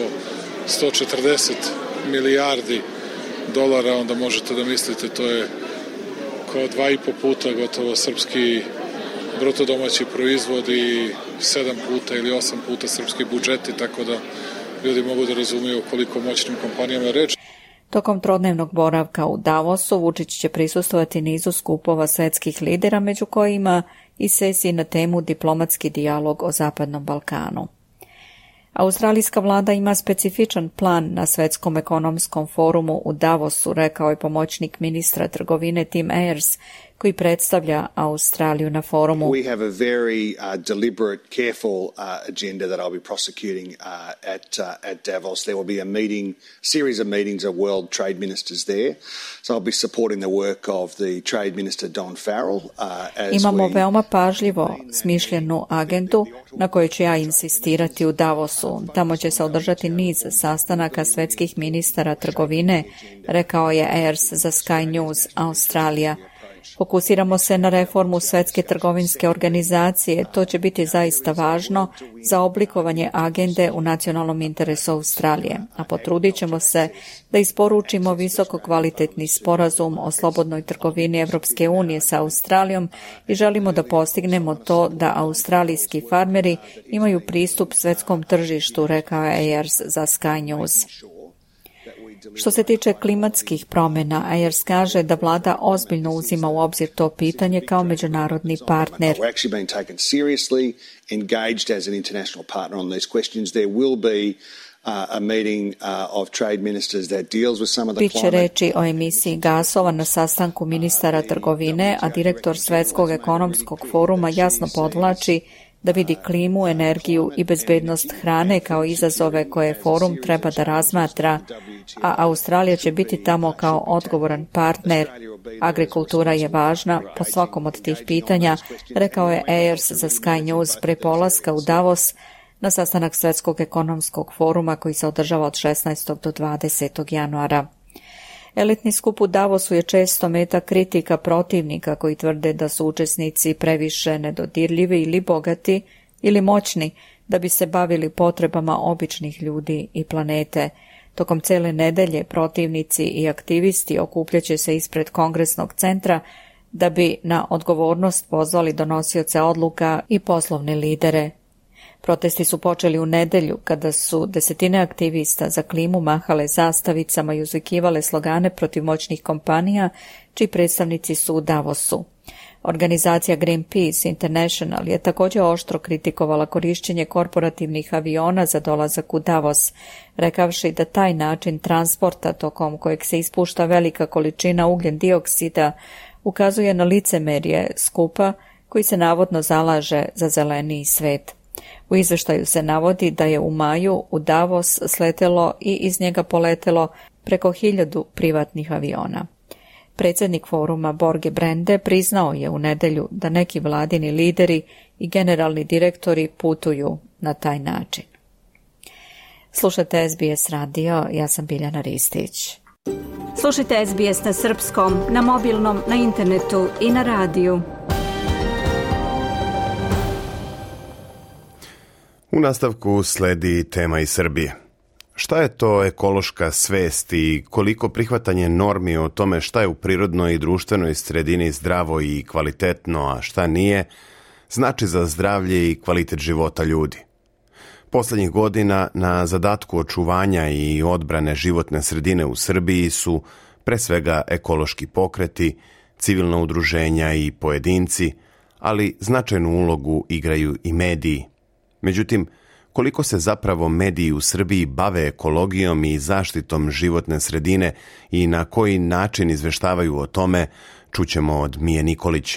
140 milijardi dolara, onda možete da mislite, to je kao 2,5 puta gotovo srpski bruto domaći proizvod i 7 puta ili 8 puta srpski budžeti, tako da ljudi mogu da razumiju koliko moćnim kompanijama je reč. Tokom trodnevnog boravka u Davosu Vučić će prisustvovati nizu skupova svetskih lidera, među kojima i sesiji na temu diplomatski dijalog o Zapadnom Balkanu. Australijska vlada ima specifičan plan na svetskom ekonomskom forumu u Davosu, rekao je pomoćnik ministra trgovine Tim Ayers, koji predstavlja Australiju na forumu. We have a very deliberate, careful agenda that I'll be prosecuting at Davos. There will be a series of meetings of world trade ministers there. So I'll be supporting the work of the trade minister Don Farrell. Imamo veoma pažljivo smišljenu agendu na kojoj ću ja insistirati u Davosu. Tamo će se održati niz sastanaka svetskih ministara trgovine, rekao je Ayers za Sky News Australija. Fokusiramo se na reformu Svetske trgovinske organizacije. To će biti zaista važno za oblikovanje agende u nacionalnom interesu Australije, a potrudit ćemo se da isporučimo visoko kvalitetni sporazum o slobodnoj trgovini Evropske unije sa Australijom i želimo da postignemo to da australijski farmeri imaju pristup svetskom tržištu, rekao je Ayers za Sky News. Što se tiče klimatskih promjena, Ayers kaže da vlada ozbiljno uzima u obzir to pitanje kao međunarodni partner. Biće reči o emisiji gasova na sastanku ministara trgovine, a direktor Svetskog ekonomskog foruma jasno podvlači da vidi klimu, energiju i bezbednost hrane kao izazove koje forum treba da razmatra, a Australija će biti tamo kao odgovoran partner. Agrikultura je važna po svakom od tih pitanja, rekao je Ayers za Sky News pre polaska u Davos na sastanak Svetskog ekonomskog foruma koji se održava od 16. do 20. januara. Elitni skup u Davosu je često meta kritika protivnika koji tvrde da su učesnici previše nedodirljivi ili bogati ili moćni da bi se bavili potrebama običnih ljudi i planete. Tokom cele nedelje protivnici i aktivisti okupljaće se ispred Kongresnog centra da bi na odgovornost pozvali donosioce odluka i poslovne lidere. Protesti su počeli u nedelju kada su desetine aktivista za klimu mahale zastavicama i uzvikivale slogane protiv moćnih kompanija, čiji predstavnici su u Davosu. Organizacija Greenpeace International je također oštro kritikovala korišćenje korporativnih aviona za dolazak u Davos, rekavši da taj način transporta tokom kojeg se ispušta velika količina ugljen dioksida ukazuje na licemerje skupa koji se navodno zalaže za zeleniji svet. U izveštaju se navodi da je u maju u Davos sletelo i iz njega poletelo preko 1000 privatnih aviona. Predsjednik foruma Borge Brende priznao je u nedelju da neki vladini lideri i generalni direktori putuju na taj način. Slušajte SBS radio, ja sam Biljana Ristić. Slušajte SBS na srpskom, na mobilnom, na internetu i na radiju. U nastavku sledi tema iz Srbije. Šta je to ekološka svest i koliko prihvatanje normi o tome šta je u prirodnoj i društvenoj sredini zdravo i kvalitetno, a šta nije, znači za zdravlje i kvalitet života ljudi? Poslednjih godina na zadatku očuvanja i odbrane životne sredine u Srbiji su pre svega ekološki pokreti, civilna udruženja i pojedinci, ali značajnu ulogu igraju i mediji. Međutim, koliko se zapravo mediji u Srbiji bave ekologijom i zaštitom životne sredine i na koji način izveštavaju o tome, čućemo od Mije Nikolić.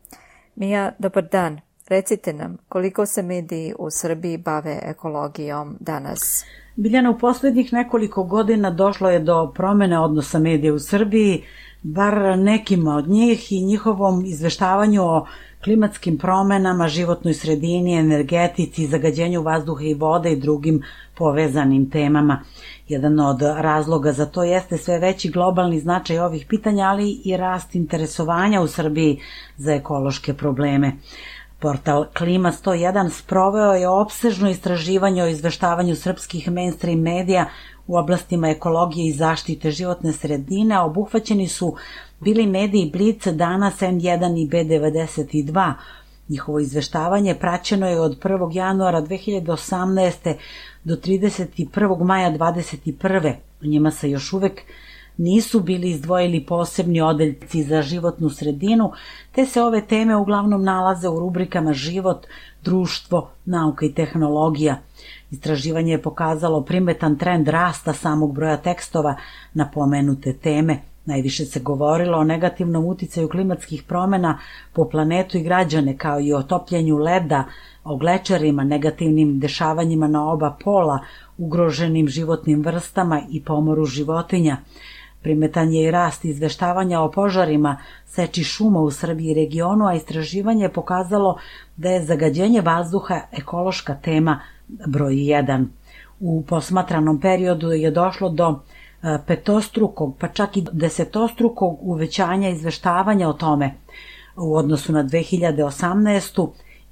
Mija, dobar dan. Recite nam, koliko se mediji u Srbiji bave ekologijom danas? Biljana, u posljednjih nekoliko godina došlo je do promjene odnosa medija u Srbiji, bar nekima od njih, i njihovom izveštavanju o klimatskim promjenama, životnoj sredini, energetici, zagađenju vazduha i vode i drugim povezanim temama. Jedan od razloga za to jeste sve veći globalni značaj ovih pitanja, ali i rast interesovanja u Srbiji za ekološke probleme. Portal Klima 101 sproveo je opsežno istraživanje o izveštavanju srpskih mainstream medija u oblastima ekologije i zaštite životne sredine, a obuhvaćeni su bili mediji Blic, Danas, N1 i B92. Njihovo izveštavanje praćeno je od 1. januara 2018. do 31. maja 2021. U njima se još uvek nisu bili izdvojili posebni odeljci za životnu sredinu, te se ove teme uglavnom nalaze u rubrikama život, društvo, nauka i tehnologija. Istraživanje je pokazalo primetan trend rasta samog broja tekstova na pomenute teme. Najviše se govorilo o negativnom uticaju klimatskih promjena po planetu i građane, kao i o topljenju leda, o glečerima, negativnim dešavanjima na oba pola, ugroženim životnim vrstama i pomoru životinja. Primetan je i rast izveštavanja o požarima, seči šuma u Srbiji i regionu, a istraživanje je pokazalo da je zagađenje vazduha ekološka tema broj 1. U posmatranom periodu je došlo do petostrukog, pa čak i desetostrukog uvećanja izveštavanja o tome u odnosu na 2018.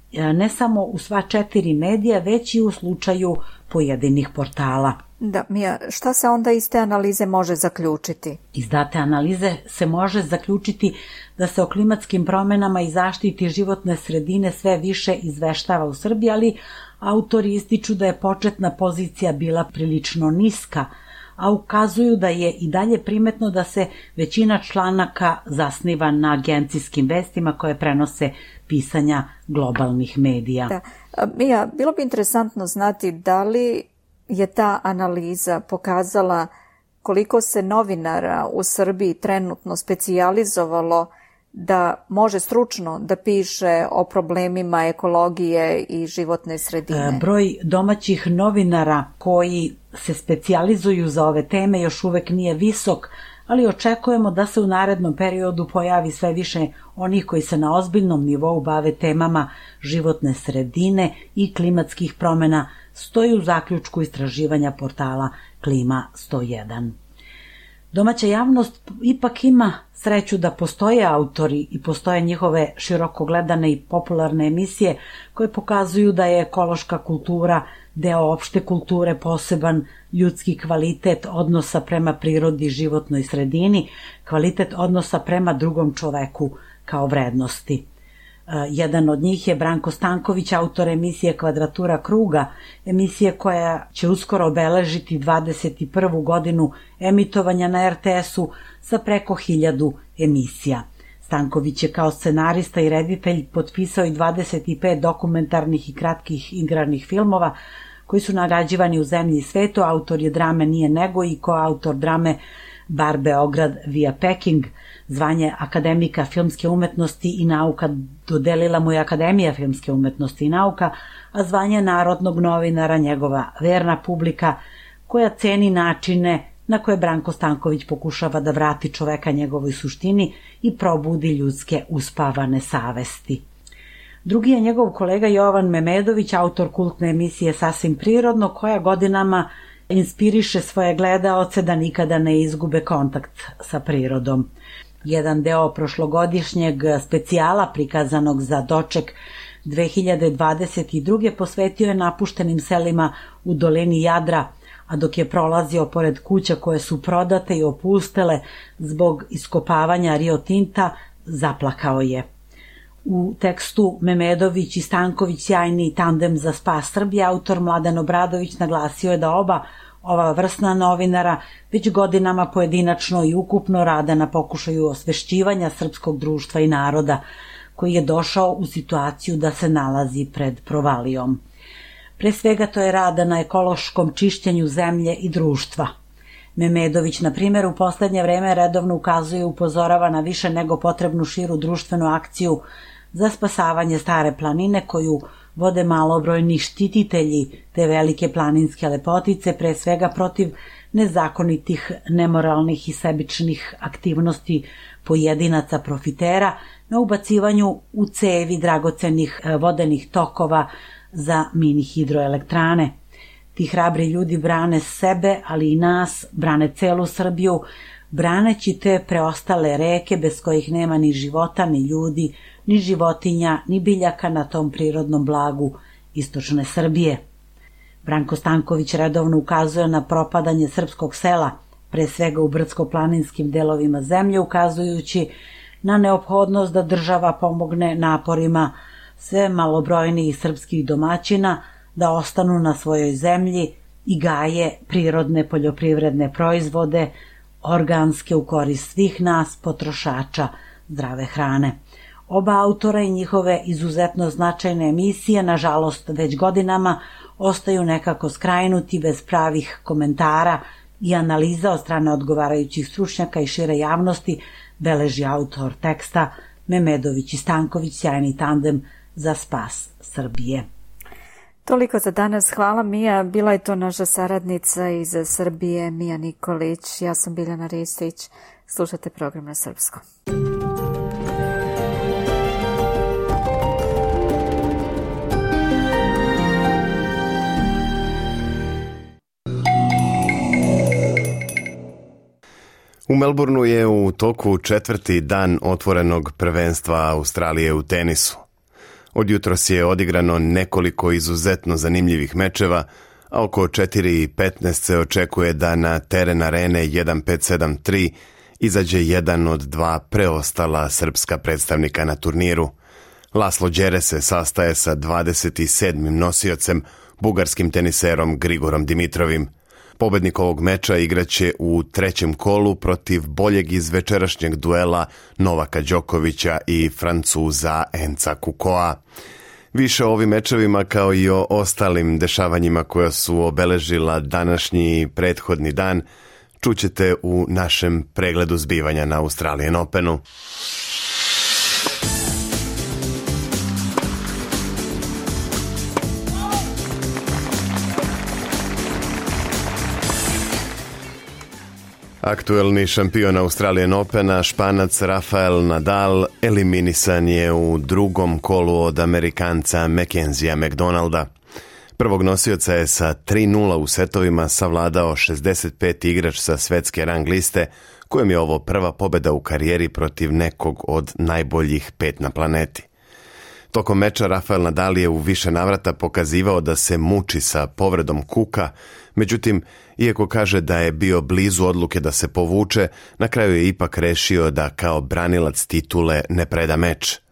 Ne samo u sva 4 medija, već i u slučaju pojedinih portala. Da, Mija, šta se onda iz te analize može zaključiti? Iz date analize se može zaključiti da se o klimatskim promjenama i zaštiti životne sredine sve više izveštava u Srbiji, ali autori ističu da je početna pozicija bila prilično niska, a ukazuju da je i dalje primetno da se većina članaka zasniva na agencijskim vestima koje prenose pisanja globalnih medija. Da. Mija, bilo bi interesantno znati da li je ta analiza pokazala koliko se novinara u Srbiji trenutno specijalizovalo da može stručno da piše o problemima ekologije i životne sredine. Broj domaćih novinara koji se specijalizuju za ove teme još uvek nije visok, ali očekujemo da se u narednom periodu pojavi sve više onih koji se na ozbiljnom nivou bave temama životne sredine i klimatskih promjena, stoji u zaključku istraživanja portala Klima 101. Domaća javnost ipak ima sreću da postoje autori i postoje njihove široko gledane i popularne emisije koje pokazuju da je ekološka kultura deo opšte kulture, poseban ljudski kvalitet odnosa prema prirodi i životnoj sredini, kvalitet odnosa prema drugom čoveku kao vrednosti. Jedan od njih je Branko Stanković, autor emisije Kvadratura kruga, emisije koja će uskoro obeležiti 21. godinu emitovanja na RTS-u sa preko 1000 emisija. Stanković je kao scenarista i reditelj potpisao i 25 dokumentarnih i kratkih igranih filmova koji su nagrađivani u zemlji i svetu. Autor je drame Nije nego i koautor drame Bar Beograd via Peking. Zvanje akademika filmske umetnosti i nauka dodelila mu je Akademija filmske umetnosti i nauka, a zvanje narodnog novinara njegova verna publika koja ceni načine na koje Branko Stanković pokušava da vrati čoveka njegovoj suštini i probudi ljudske uspavane savesti. Drugi je njegov kolega Jovan Memedović, autor kultne emisije Sasvim prirodno, koja godinama inspiriše svoje gledaoce da nikada ne izgube kontakt sa prirodom. Jedan deo prošlogodišnjeg specijala prikazanog za doček 2022. posvetio je napuštenim selima u dolini Jadra, a dok je prolazio pored kuća koje su prodate i opustele zbog iskopavanja Rio Tinta, zaplakao je. U tekstu Memedović i Stanković sjajni tandem za spas Srbije, autor Mladen Obradović naglasio je da ova vrsna novinara već godinama pojedinačno i ukupno rade na pokušaju osvešćivanja srpskog društva i naroda, koji je došao u situaciju da se nalazi pred provalijom. Pre svega to je rada na ekološkom čišćenju zemlje i društva. Memedović, na primjer, u poslednje vreme redovno ukazuje i upozorava na više nego potrebnu širu društvenu akciju za spasavanje stare planine koju vode malobrojni štititelji te velike planinske lepotice, pre svega protiv nezakonitih, nemoralnih i sebičnih aktivnosti pojedinaca profitera na ubacivanju u cevi dragocenih vodenih tokova za mini hidroelektrane. Ti hrabri ljudi brane sebe, ali i nas, brane celu Srbiju, braneći te preostale reke bez kojih nema ni života, ni ljudi, ni životinja, ni biljaka na tom prirodnom blagu istočne Srbije. Branko Stanković redovno ukazuje na propadanje srpskog sela, pre svega u brdsko-planinskim delovima zemlje, ukazujući na neophodnost da država pomogne naporima sve malobrojnijih srpskih domaćina da ostanu na svojoj zemlji i gaje prirodne poljoprivredne proizvode, organske u korist svih nas, potrošača zdrave hrane. Oba autora i njihove izuzetno značajne emisije, nažalost već godinama, ostaju nekako skrajnuti bez pravih komentara i analiza od strane odgovarajućih stručnjaka i šire javnosti, beleži autor teksta Memedović i Stanković, sjajni tandem za spas Srbije. Toliko za danas. Hvala, Mija. Bila je to naša saradnica iz Srbije, Mija Nikolić. Ja sam Biljana Ristić. Slušate program na srpskom. U Melbourneu je u toku 4. dan otvorenog prvenstva Australije u tenisu. Od jutros je odigrano nekoliko izuzetno zanimljivih mečeva, a oko 4:15 se očekuje da na teren arene 1573 izađe jedan od dva preostala srpska predstavnika na turniru. Laslo Đere se sastaje sa 27. nosiocem, bugarskim teniserom Grigorom Dimitrovim. Pobednik ovog meča igraće u trećem kolu protiv boljeg iz večerašnjeg duela Novaka Đokovića i Francuza Enca Kukoa. Više o ovim mečevima kao i o ostalim dešavanjima koja su obeležila današnji prethodni dan čućete u našem pregledu zbivanja na Australian Openu. Aktuelni šampion Australian Opena, Španac Rafael Nadal, eliminisan je u drugom kolu od Amerikanca Mackenzija McDonalda. Prvog nosioca je sa 3:0 u setovima savladao 65. igrač sa svetske rang liste, kojem je ovo prva pobeda u karijeri protiv nekog od najboljih 5 na planeti. Tokom meča Rafael Nadal je u više navrata pokazivao da se muči sa povredom kuka, međutim, iako kaže da je bio blizu odluke da se povuče, na kraju je ipak rešio da kao branilac titule ne preda meč.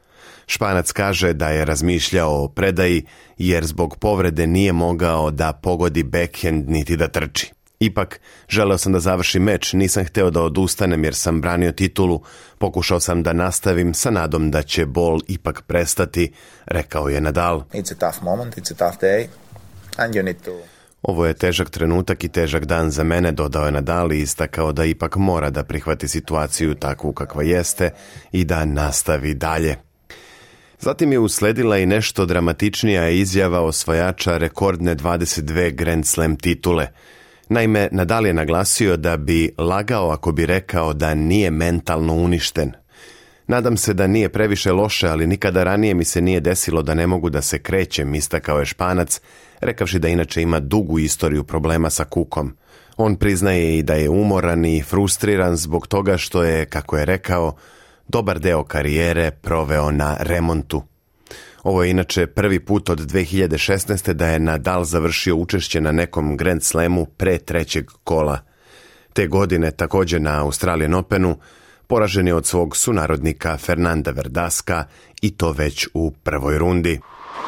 Španac kaže da je razmišljao o predaji jer zbog povrede nije mogao da pogodi backhand niti da trči. Ipak, želeo sam da završim meč, nisam hteo da odustanem jer sam branio titulu, pokušao sam da nastavim sa nadom da će bol ipak prestati, rekao je Nadal. It's a tough moment, it's a tough day, and you need to... Ovo je težak trenutak i težak dan za mene, dodao je Nadal i istakao da ipak mora da prihvati situaciju takvu kakva jeste i da nastavi dalje. Zatim je usledila i nešto dramatičnija izjava osvajača rekordne 22 Grand Slam titule. Naime, Nadal je naglasio da bi lagao ako bi rekao da nije mentalno uništen. Nadam se da nije previše loše, ali nikada ranije mi se nije desilo da ne mogu da se krećem, istakao je Španac, rekavši da inače ima dugu istoriju problema sa kukom. On priznaje i da je umoran i frustriran zbog toga što je, kako je rekao, dobar deo karijere proveo na remontu. Ovo je inače prvi put od 2016. da je Nadal završio učešće na nekom Grand Slamu pre trećeg kola. Te godine, također na Australian Openu, poražen je od svog sunarodnika Fernanda Verdaska i to već u prvoj rundi.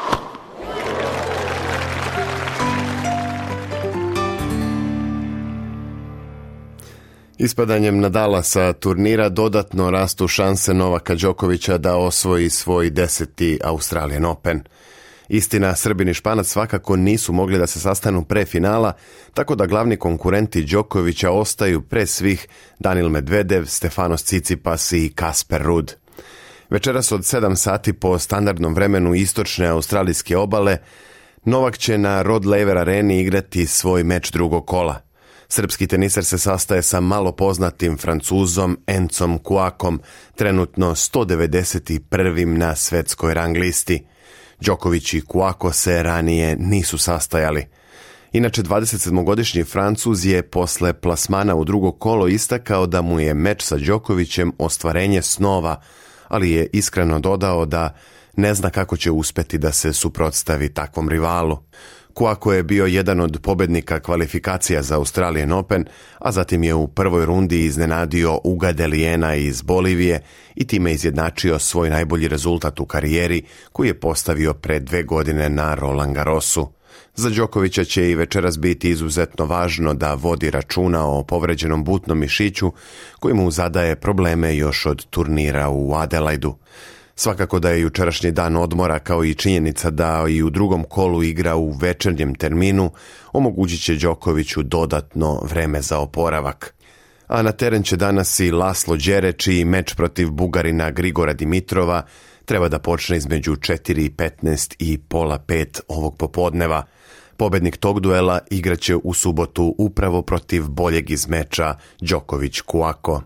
Ispadanjem Nadala sa turnira dodatno rastu šanse Novaka Đokovića da osvoji svoj 10. Australian Open. Istina, Srbin i Španac svakako nisu mogli da se sastanu pre finala, tako da glavni konkurenti Đokovića ostaju pre svih Daniil Medvedev, Stefanos Tsitsipas i Casper Ruud. Večeras od 7 sati po standardnom vremenu istočne australijske obale, Novak će na Rod Laver areni igrati svoj meč drugog kola. Srpski tenisar se sastaje sa malo poznatim Francuzom Encom Kuakom, trenutno 191. na svetskoj rang listi. Đoković i Kuako se ranije nisu sastajali. Inače, 27-godišnji Francuz je posle plasmana u drugo kolo istakao da mu je meč sa Đokovićem ostvarenje snova, ali je iskreno dodao da ne zna kako će uspeti da se suprotstavi takvom rivalu. Kuako je bio jedan od pobednika kvalifikacija za Australian Open, a zatim je u prvoj rundi iznenadio Uga Delijena iz Bolivije i time izjednačio svoj najbolji rezultat u karijeri koji je postavio pre 2 godine na Roland Garrosu. Za Đokovića će i večeras biti izuzetno važno da vodi računa o povređenom butnom mišiću koji mu zadaje probleme još od turnira u Adelaidu. Svakako da je jučerašnji dan odmora kao i činjenica da i u drugom kolu igra u večernjem terminu omogućit će Đokoviću dodatno vreme za oporavak. A na teren će danas i Laslo Đere, čiji meč protiv Bugarina Grigora Dimitrova treba da počne između 4:15 i pola 5 ovog popodneva. Pobednik tog duela igraće u subotu upravo protiv boljeg iz meča Đoković-Kuako.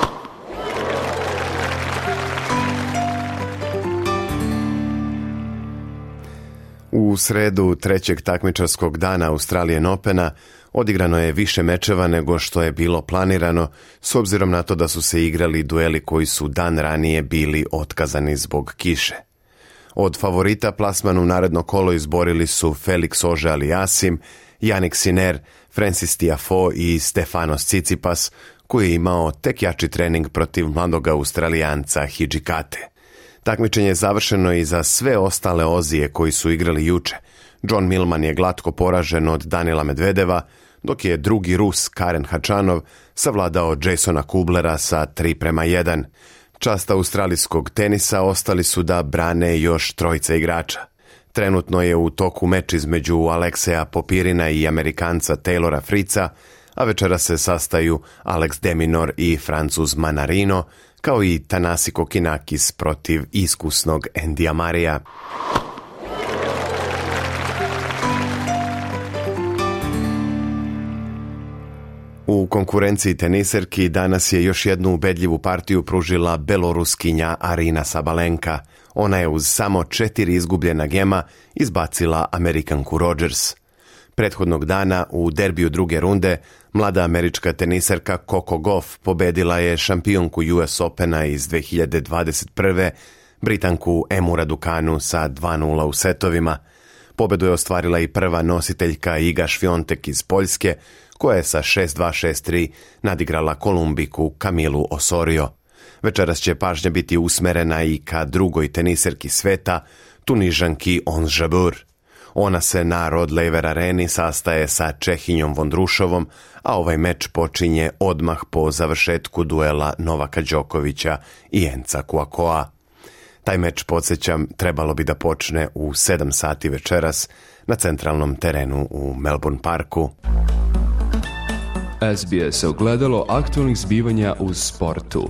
U sredu trećeg takmičarskog dana Australian Opena odigrano je više mečeva nego što je bilo planirano, s obzirom na to da su se igrali dueli koji su dan ranije bili otkazani zbog kiše. Od favorita plasman u naredno kolo izborili su Felix Auger-Aliassime, Jannik Sinner, Francis Tiafoe i Stefanos Tsitsipas, koji je imao tek jači trening protiv mladog Australijanca Hidžikate. Takmičenje je završeno i za sve ostale Ozije koji su igrali juče. John Millman je glatko poražen od Daniila Medvedeva, dok je drugi Rus Karen Hačanov savladao Jasona Kublera sa 3:1. Čast australijskog tenisa ostali su da brane još trojica igrača. Trenutno je u toku meč između Alekseja Popirina i Amerikanca Taylora Fritza, a večera se sastaju Alex de Minaur i Francuz Manarino, kao i Thanasi Kokkinakis protiv iskusnog Andyja Murraya. U konkurenciji teniserki danas je još jednu ubedljivu partiju pružila beloruskinja Arina Sabalenka. Ona je uz samo 4 izgubljena gema izbacila Amerikanku Rodgers. Prethodnog dana u derbiju druge runde mlada američka teniserka Coco Gauff pobedila je šampionku US Opena iz 2021. Britanku Emu Raducanu sa 2:0 u setovima. Pobedu je ostvarila i prva nositeljka Iga Świątek iz Poljske, koja je sa 6:2, 6:3 nadigrala Kolumbiku Kamilu Osorio. Večeras će pažnja biti usmerena i ka drugoj teniserki sveta, Tunižanki Ons Jabeur. Ona se na Rod Laver areni sastaje sa Čehinjom Vondrušovom, a ovaj meč počinje odmah po završetku duela Novaka Đokovića i Enca Kouakoa. Taj meč, podsjećam, trebalo bi da počne u 7 sati večeras na centralnom terenu u Melbourne Parku. SBS ogledalo aktualnih zbivanja u sportu.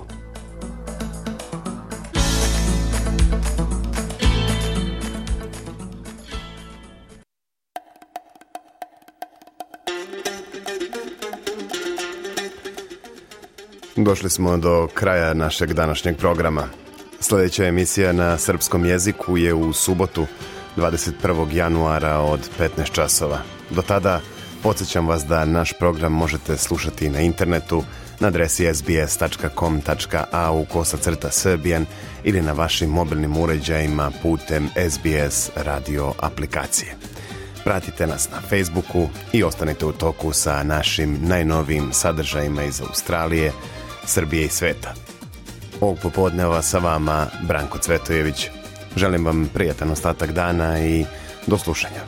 Došli smo do kraja našeg današnjeg programa. Sljedeća emisija na srpskom jeziku je u subotu, 21. januara od 15 časova. Do tada podsjećam vas da naš program možete slušati na internetu na adresi sbs.com.au/serbian ili na vašim mobilnim uređajima putem SBS radio aplikacije. Pratite nas na Facebooku i ostanite u toku sa našim najnovijim sadržajima iz Australije, Srbije i sveta. Ovog popodneva sa vama Branko Cvetojević. Želim vam prijatan ostatak dana i do slušanja.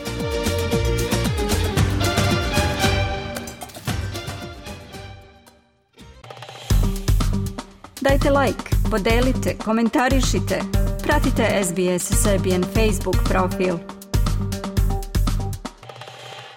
Dajte like, podelite, komentarišite. Pratite SBS Serbian Facebook profil.